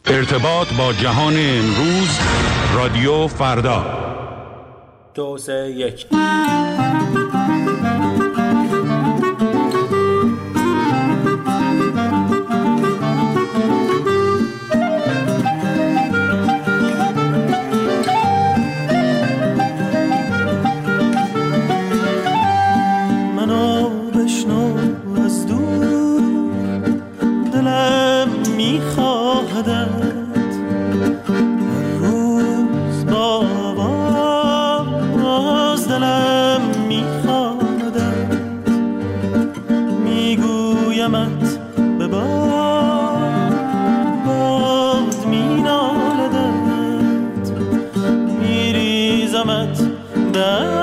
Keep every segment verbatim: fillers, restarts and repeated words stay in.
ارتباط با جهان امروز، رادیو فردا. دو سه یک. منو بشنو از دور، دلم میخواهدت هر روز با آواز، دلم میخواهدت میگویمت به باد، باد مینالدت میریزمت به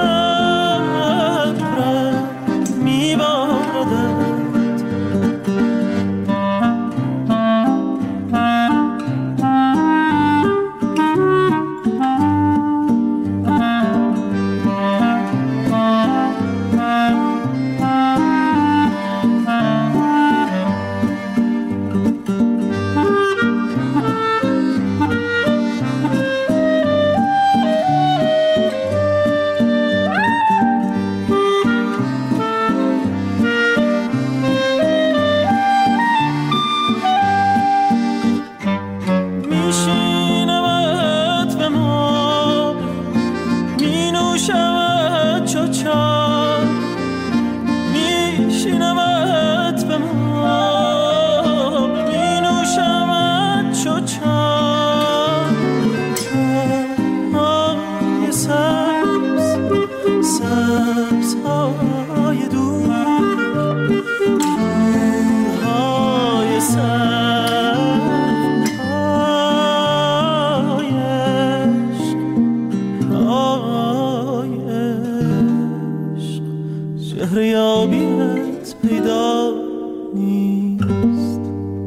شهریابیت پیدا نیست.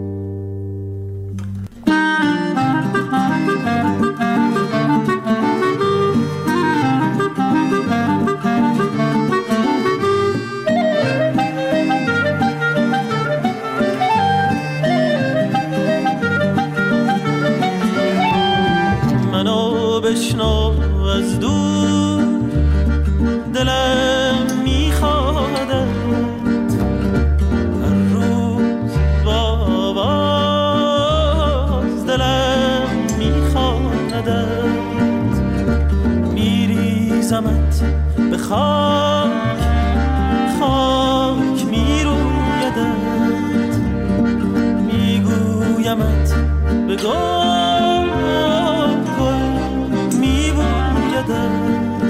منو بشنو از دور، دلم میخوادت هر روز با آواز، دلم میخوادت میریزمت به خاک، خاک میرویدت میگویمت به گل، گل میبویدت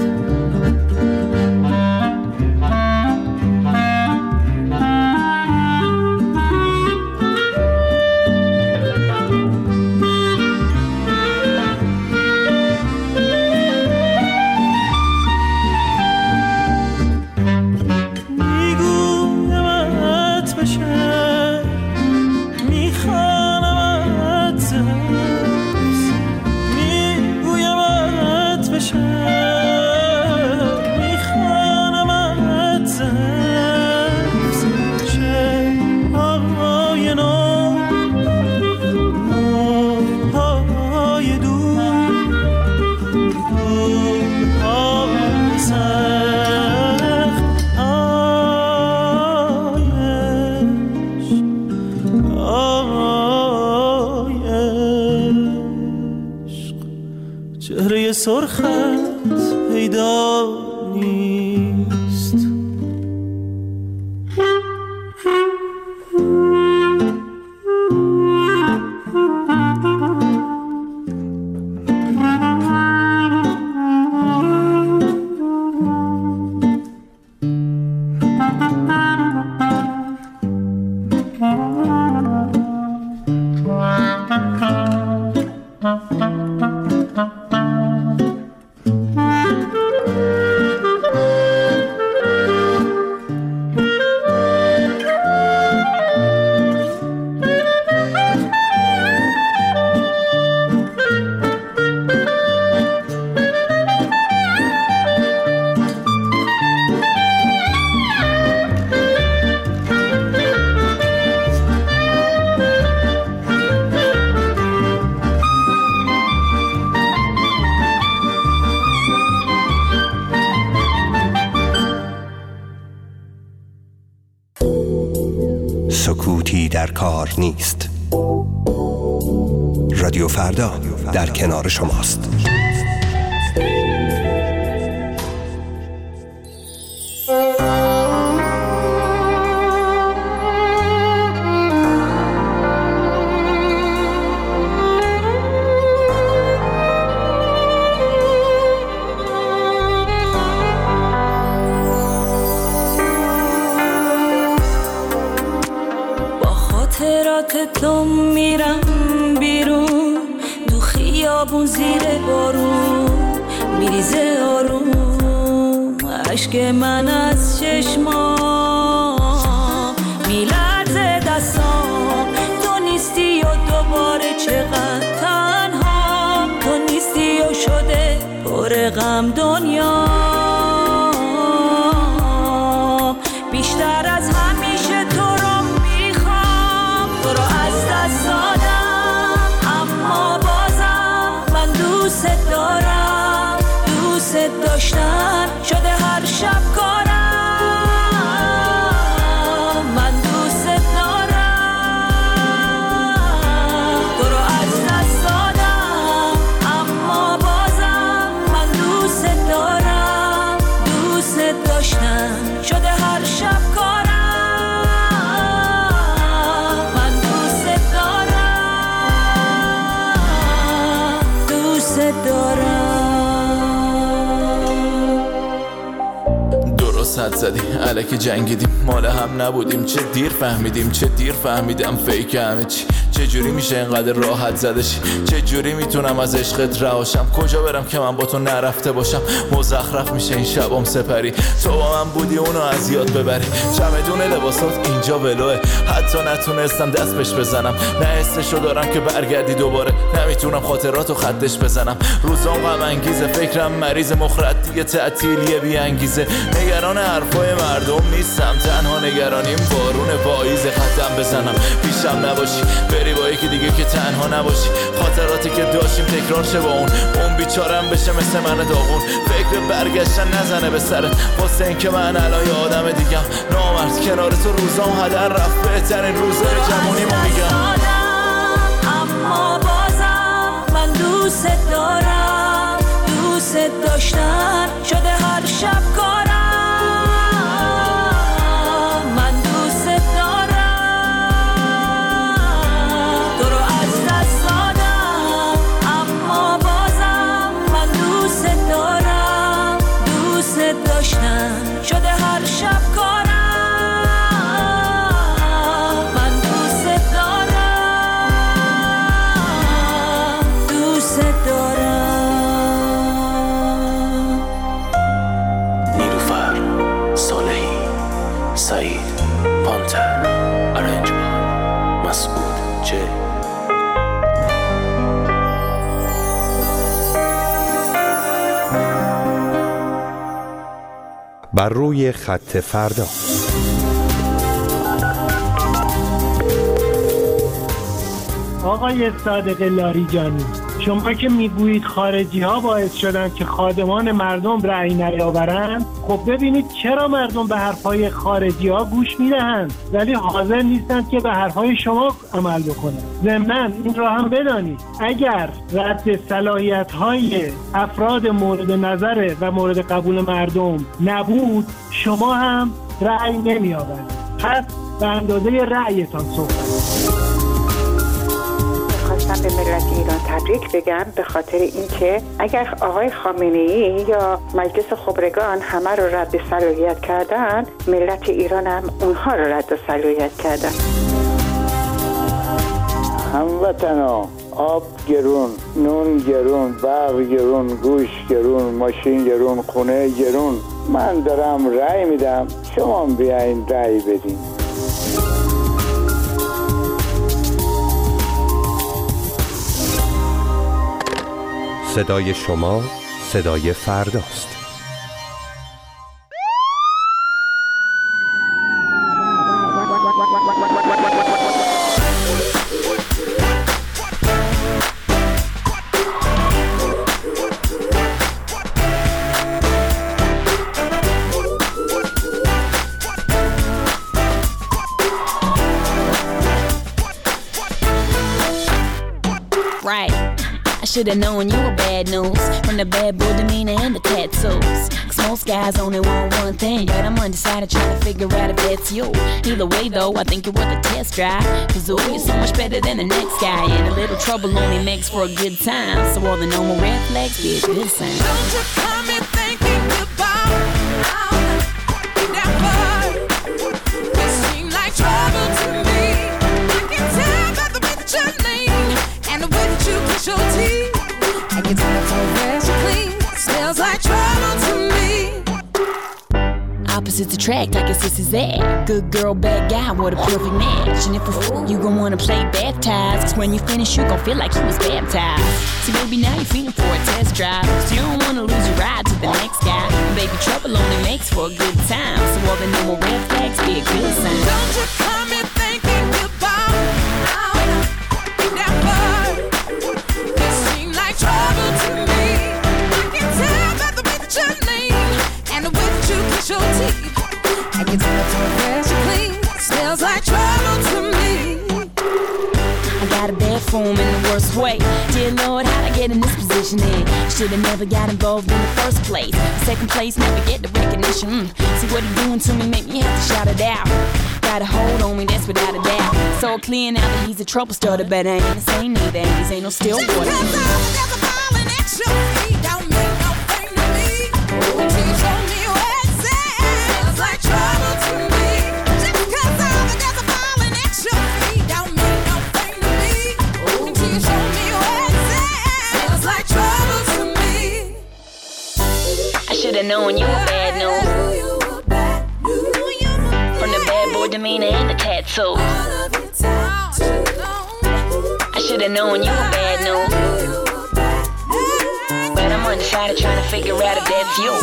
چهره سرخت پیدا نیست. در کار نیست. رادیو فردا در کنار شماست. تو میرم بیرون تو خیابون زیر بارون میریزه آروم اشک من از چشمام میلرزه دستام تو نیستی و دوباره چقدر تنها تو نیستی و شده پر غم دنیا بیشتر از همیشه تو رو تو رو از دست دادم اما بازم من دوست دارم دوست داشتن شده هر شب کارم من دوست دارم تو رو از دست دادم اما بازم من دوست دارم دوست داشتن شده هر شب کارم حد زدی الکی جنگیدیم مال هم نبودیم چه دیر فهمیدیم چه دیر فهمیدم فیک همه چی چه جوری میشه اینقدر راحت زدشی چه جوری میتونم از عشقت رهاشم کجا برم که من با تو نرفته باشم مزخرف میشه این شبام سپری تو با من بودی اونو از یاد ببری چمدون لباسات اینجا ولوه حتی نتونستم دست بهش بزنم نه حسشو دارم که برگردی دوباره نمیتونم خاطراتو خطش بزنم روزام غم انگیزه فکرم مریض مخرد دیگه تعطیلیه بی انگیزه نگران حرفای مردم نیستم تنها نگرانیم بارون پاییز خطم بزنم پیشم نباشی بری با یکی دیگه که تنها نباشی خاطراتی که داشتیم تکرار شه با اون اون بیچارم بشه مثل من داغون فکر برگشتن نزنه به سرت واسه این که من الان یه آدم دیگم نامرد کنار تو روزام هدر رفت بهترین روزای جوونیمو میگم اما بازم من دوست دارم دوست داشتن شده هر شب کارم شده هر شب کارم من دوست دارم دوست دارم نیلوفر صالحی سعید پانتر ارنجمان مسعود جی بر روی خط فردا. آقای صادق لاریجانی، شما که میگویید خارجی ها باعث شدن که خادمان مردم رأی نیاورند، خب ببینید چرا مردم به حرفهای خارجی ها گوش میدهند ولی حاضر نیستند که به حرفهای شما عمل بکنند. ضمناً این را هم بدانید اگر رد صلاحیت های افراد مورد نظر و مورد قبول مردم نبود شما هم رأی نمی آورید. پس به اندازه رأیتان صحبت. خواستم به ملت ایران تبریک بگم به خاطر اینکه اگر آقای خامنه‌ای یا مجلس خبرگان همه رو رد صلاحیت کردن، ملت ایران هم اونها رو رد صلاحیت کردن. هموطنا، آب گرون، نون گرون، برق گرون، گوش گرون، ماشین گرون، خونه گرون. من دارم رأی میدم، شما بیاین رأی بدین. صدای شما صدای فرداست. right. I should've known you were bad news from the bad boy demeanor and the tattoos. Cause most guys only want one thing, but I'm undecided trying to figure out if that's you. Either way though, I think you're worth a test drive. Cause ooh, you're so much better than the next guy, and a little trouble only makes for a good time. So all the normal red flags be a good sign. Don't you come in thinking about that word. You seem like trouble to me. I can tell by the way that you lean and the way that you kiss your teeth. I can tell it's all fresh and clean. Smells like trouble to me. Opposites attract, I guess this is that. Good girl, bad guy, what a perfect match. And if a fool, you gon' wanna play baptized. Cause when you finish, you gon' feel like you was baptized. So baby, now you're feeling for a test drive. So you don't wanna lose your ride to the next guy. Baby, trouble only makes for a good time. So all the normal red flags be a good sign. Don't you come in thinking about that word. You seem like trouble to me. I can tell by the way that you lean and the way that you kiss your teeth. I can tell it's all fresh and clean. Smells like trouble to me. I got a bad form in the worst way. Dear Lord, how'd I get in this position then? Should've never got involved in the first place. Second place, never get the recognition. Mm. See what he doing to me, make me have to shout it out. Got a hold on me, that's without a doubt. So clear now that he's a trouble starter, but I ain't the same neither. These ain't no still water. Just because there's a ball in extra feet don't mean no thing to me. Until you show me where it's at. Smells like trouble to me. Just because there's a ball in extra feet don't mean no thing to me. Until you show me where it's at. Smells like trouble to me. I should've known you were bad news from the bad boy demeanor and the tattoos. I should've known you were bad news, but I'm undecided trying to figure out if that's you.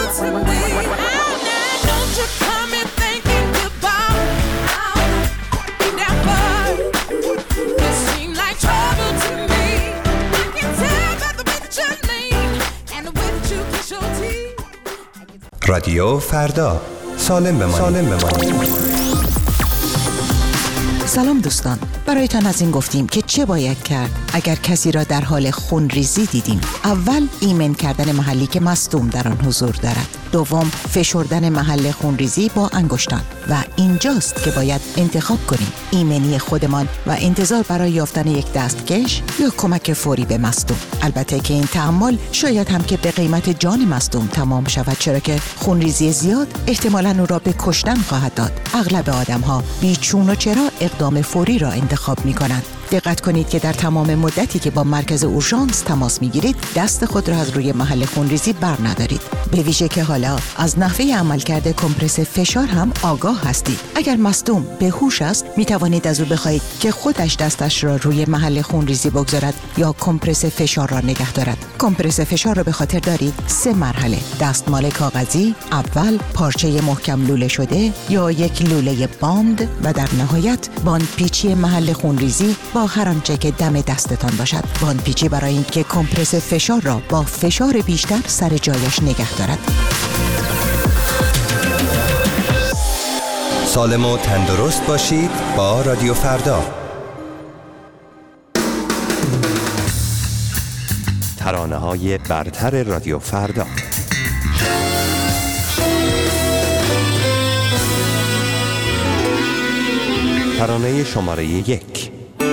Don't you come in thinking about that word. You seem like trouble to me. I can tell by the way that you lean and the way that you kiss your teeth. رادیو فردا، سالم بمانید. سالم بمانید. سلام دوستان، برایتان از این گفتیم که چه باید کرد اگر کسی را در حال خونریزی دیدیم. اول ایمن کردن محلی که مصدوم در آن حضور دارد. دوم فشردن محل خونریزی با انگشتان و اینجاست که باید انتخاب کنیم ایمنی خودمان و انتظار برای یافتن یک دستکش یا کمک فوری به مصدوم. البته که این تحمل شاید هم که به قیمت جان مصدوم تمام شود، چرا که خونریزی زیاد احتمالاً او را به کشتن خواهد داد. اغلب آدم‌ها بیچون و چرا اقدام فوری را انتخاب می‌کنند. دقت کنید که در تمام مدتی که با مرکز اورژانس تماس میگیرید دست خود را از روی محل خونریزی بر ندارید، به ویژه که حالا از نحوه عملکرد کمپرس فشار هم آگاه هستید. اگر مصدوم به هوش است می توانید از او بخواهید که خودش دستش را روی محل خونریزی بگذارد یا کمپرس فشار را نگه دارد. کمپرس فشار را به خاطر دارید سه مرحله: دستمال کاغذی، اول پارچه محکم لوله شده یا یک لوله باند و در نهایت باندپیچی محل خونریزی با هر آنچه که دم دستتان باشد. باندپیچی برای اینکه کمپرس فشار را با فشار بیشتر سر جایش نگه دارد. سالم و تندرست باشید با رادیو فردا. ترانه‌های برتر رادیو فردا. ترانه شماره یک.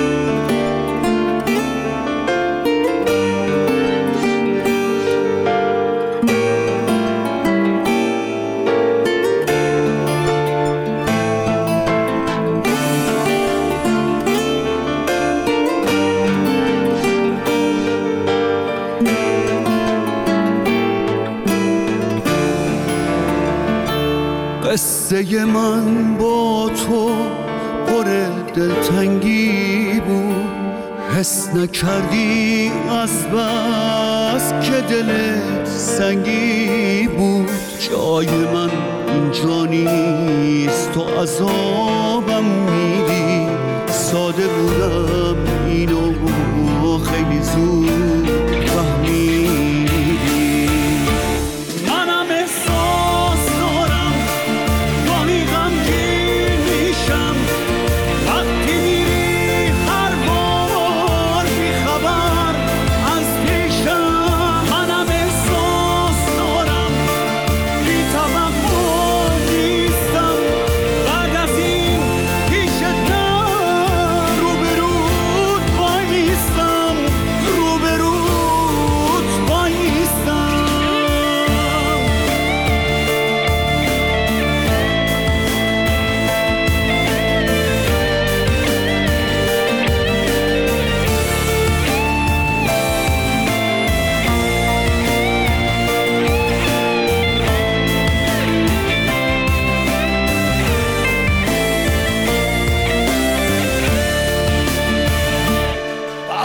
قصه من با تو پر دلتنگی بود، حس نکردی از بس که دلت سنگی بود. جای من اینجا نیست، تو عذابم میدی. ساده بودم اینو خیلی زود فهمیدی. منم احساس دارم گاهی غمگین میشم وقتی میری هر بار بیخبر.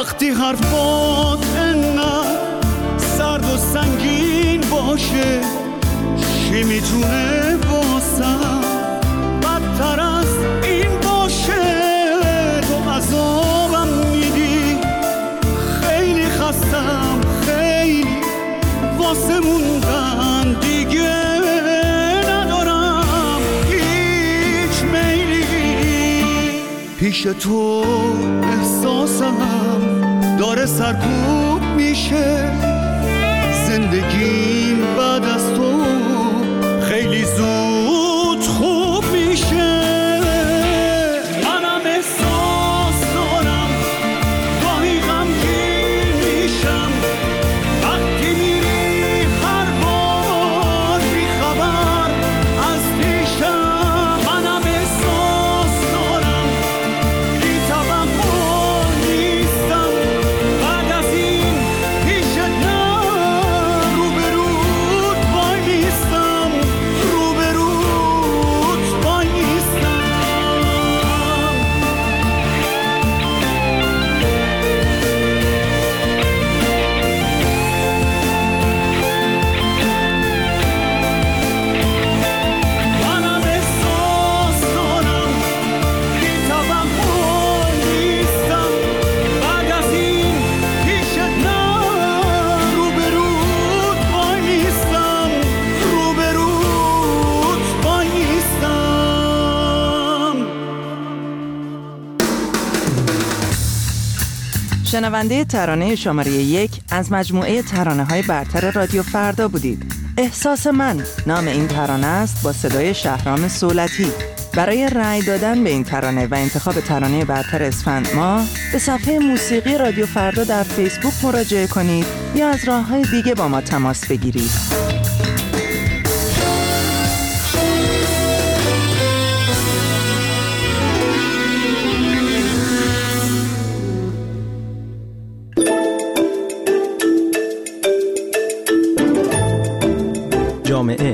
وقتی حرفات انقدر سرد و سنگین باشه چی میتونه واسم بدتر از این باشه؟ تو عذابم میدی، خیلی خستم، خیلی واسه موندن دیگه ندارم هیچ میلی. پیش تو احساسم داره سرکوب میشه، زندگیم بعد از تو خیلی زود خوب میشه. منم احساس دارم گاهی غمگین میشم وقتی میری هر بار بی خبر از پیشم. منم احساس دارم بی توقع نیستم بعد از این پیشت نه روبروت وای نیستم، روبروت وای نیستم. منم احساس دارم بی توقع نیستم بعد از این پیشت نه روبروت وای نیستم، روبروت وای نیستم. شنونده ترانه شماره یک از مجموعه ترانه های برتر رادیو فردا بودید. احساس من نام این ترانه است با صدای شهرام صولتی. برای رأی دادن به این ترانه و انتخاب ترانه برتر اسفند ماه به صفحه موسیقی رادیو فردا در فیسبوک مراجعه کنید یا از راه‌های دیگه با ما تماس بگیرید. جامعه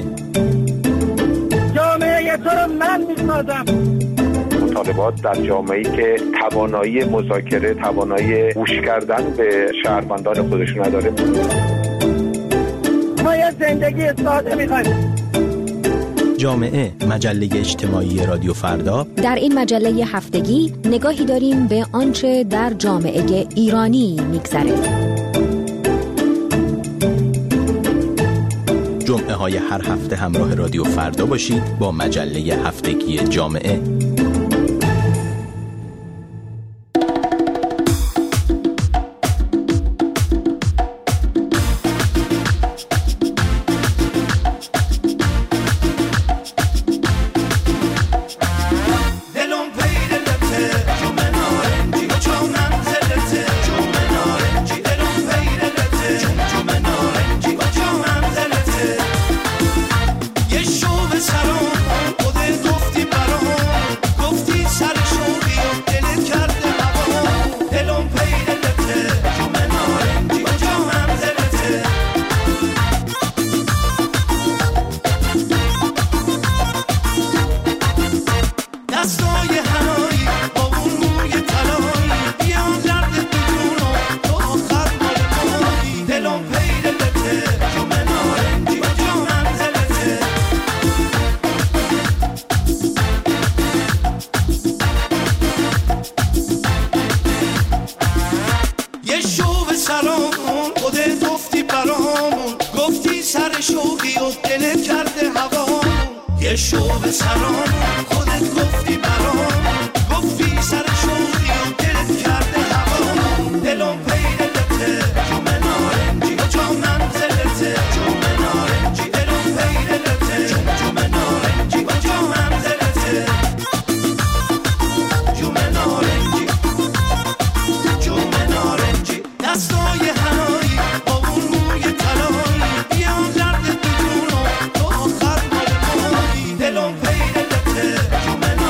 جامعه تو رو من میسازم. مطالبات در جامعه‌ای که توانایی مذاکره، توانایی گوش کردن به شهروندان خودشون نداره. ما یه زندگی ساده میخوایم. جامعه مجله اجتماعی رادیو فردا. در این مجله هفتگی نگاهی داریم به آنچه در جامعه ایرانی میگذره. جمعه های هر هفته همراه رادیو فردا باشید با مجله هفتگی جامعه. دلم پیرلته جمعه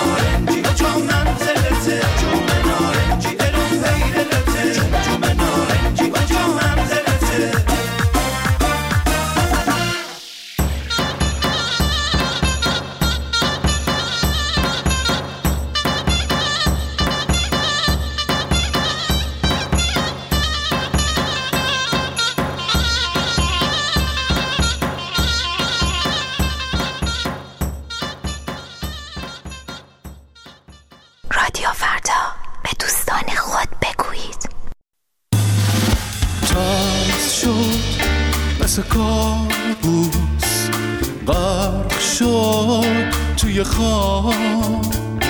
مثل کابوس غرق شد توی خواب،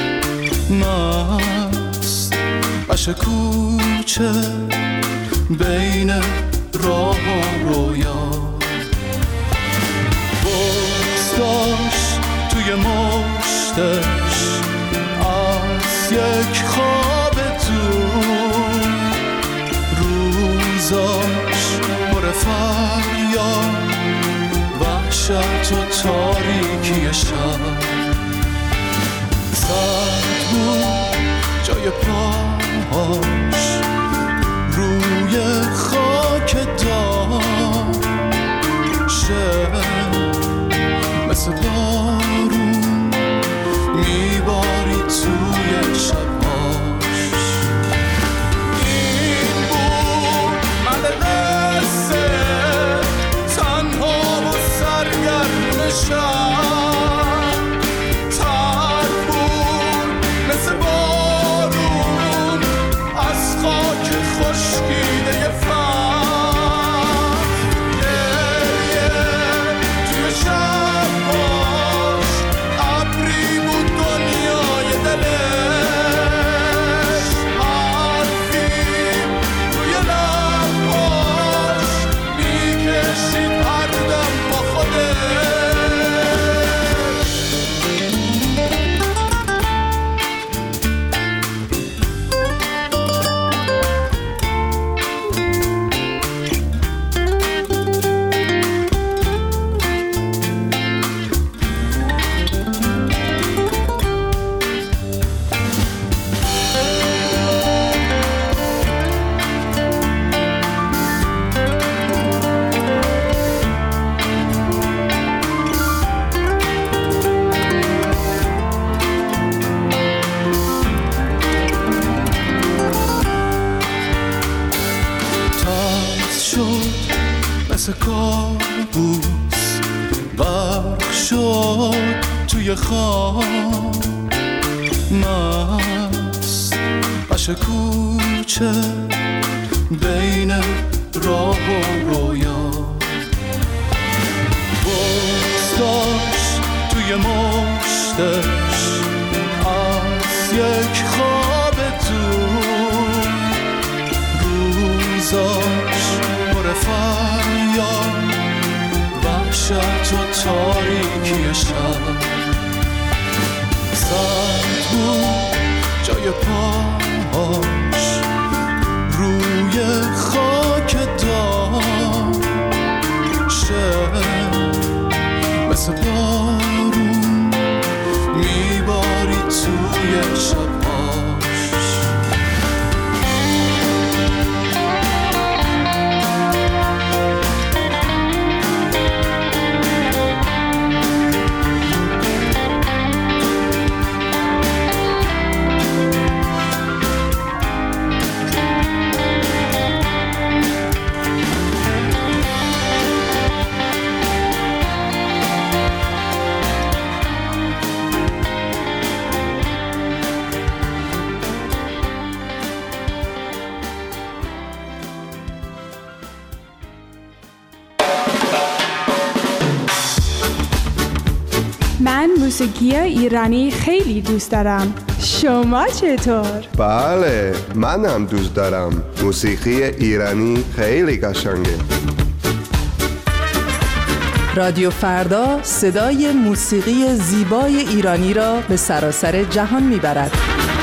مست عشق کوچه بین راه و رویا، بغض داشت توی مشتش از یک خواب دور، روزاش پر فریاد وحشت و تاریکی شب، سرد بود جای پاهاش روی خاک دار، شب مثل بارون میباری توی شباش. این بود من قصه تنها و سرگرم شب، تر بود مثل بارون از خاک خشکیده فهم، گریه توی شباش ابری بود دنیای دلش، حرفی روی لباش میکشید هر دم با خودش. مثل کابوس غرق شد توی خواب، مست عشق کوچه بین راه و رویا، بغض داشت توی مشتش از یک خواب دور، روزاش پر فریاد وحشت و تاریکی شب، سرد بود جای پاهاش روی خاک دار، شب مثل بارون میباری توی شباش. من موسیقی ایرانی خیلی دوست دارم. شما چطور؟ بله، منم دوست دارم. موسیقی ایرانی خیلی قشنگه. رادیو فردا صدای موسیقی زیبای ایرانی را به سراسر جهان میبرد.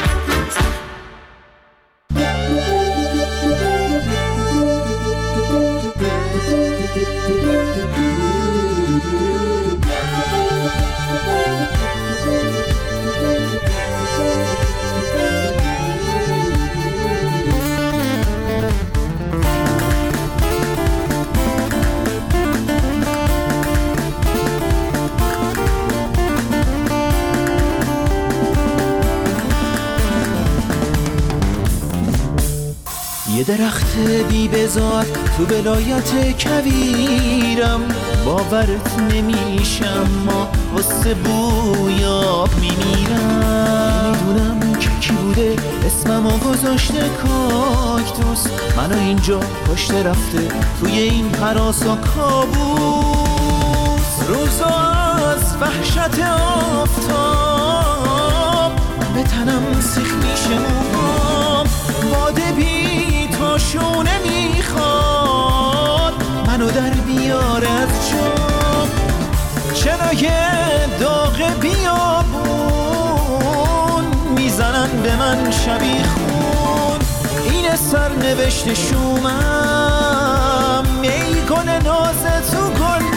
یه درخت بی بزار تو ولایت کویرم، باورت نمیشم ما واسه بویاب میمیرم. میدونم که کی بوده اسممو گذاشته کاکتوس، کابوس، منو اینجا پشت رفته توی این هراس و کابوس. روزا از وحشت آفتاب به تنم سیخ میشه موهام، باده بی تا شونه میخواد منو در بیاره از جام. چرای داغ بیابون میزنن به من شبیخون، این سرنوشت شومم ای گل ناز تو گلدون.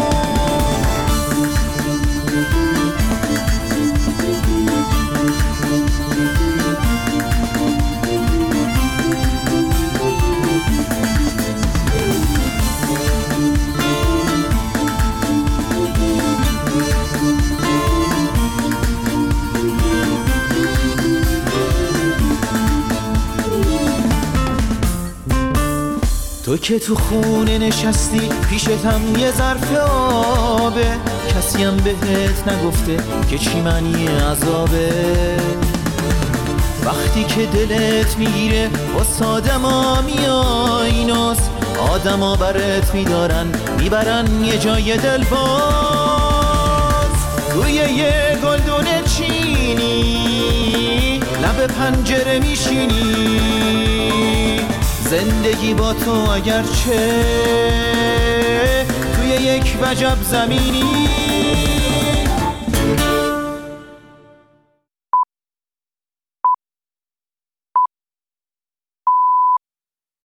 تو که تو خونه نشستی پیشتم یه ظرف آبه، کسی هم بهت نگفته که چی معنی عذابه. وقتی که دلت میگیره واسه آدما میای ناز، آدما برت میدارن میبرن یه جای دل باز. توی یه گلدون چینی لب پنجره میشینی، زندگی با تو اگرچه توی یک وجب زمینی.